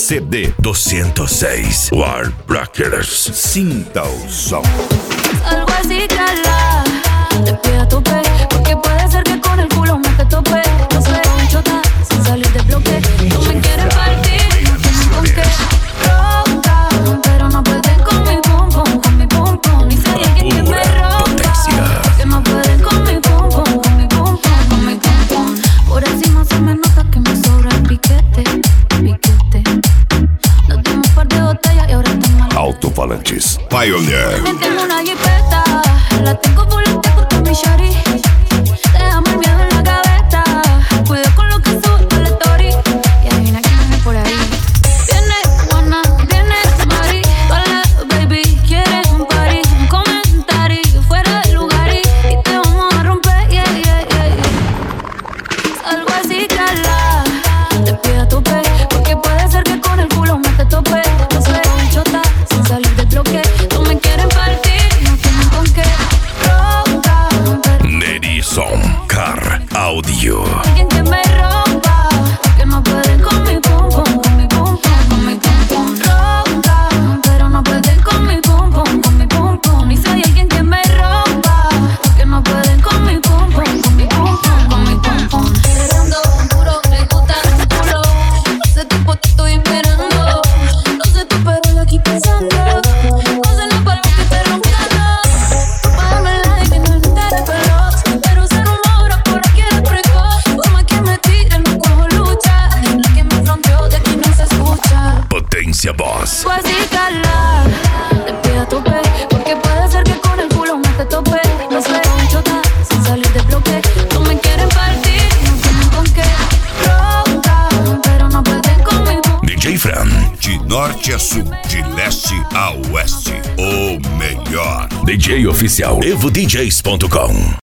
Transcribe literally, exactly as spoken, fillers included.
C D duzentos e seis World Rockers. Sinta o som. Algo así, cala, te pide a tope, porque puede ser que con el culo me te tope. No soy un chota, sin salir de bloque. Tú me quieres partir, no tienen con qué. Ronca, pero no pueden con mi pum pum, con mi pum pum. Ni si hay alguien que me rompa, que no pueden con mi pum pum, con mi pum pum, con mi pum pum. Por encima se me nota que me sobra el piquete, piquete. Nos dimos un par de botellas y ahora estamos mal. Alto-falantes Pioneer. Me tengo una jipeta, la tengo volante porque mi shari. Déjame el miedo en la gaveta, cuido con lo que subo a la story. Y adivina quién viene por ahí. Viene Juana, viene Mari, hola baby, quieres un party, un comentario fuera de lugar y, y te vamos a romper, yeah, yeah, yeah, yeah. Algo así, cala, te pide a tope, porque puede ser que con el culo me te tope. No soy un chota, sin salir del bloque. Tú me quieres partir, no tienen con qué. Ronca, pero Nedison Car Audio. alguien que me rompa, que no pueden con mi pum pum, con mi pum pum, con mi pum pum. Ronca, pero no pueden con mi pum pum, con mi pum pum. Y si hay alguien que me rompa, que no pueden con mi pum pum, con mi pum pum, con mi pum pum. Esperando un puro, le gusta un culo. Ese tipo te estoy esperando. No sé tú, pero yo aquí pensando. No sé la palma que estoy roncando. Págame like y no entere pelos, pero se rumora por aquí el precoz. Por más que me tiren, no cojo lucha. La que me fronteó de aquí no se escucha. Potencia Boss. Pues así, cala, te pide a tope, porque puede ser que con el culo me te tope. No soy un chota, sin salir de bloque. Tú me quieres partir, no tienen con qué. Ronca, pero no pueden conmigo. D J Fran. De norte a sul, de leste a oeste, o melhor. D J oficial evo d js ponto com.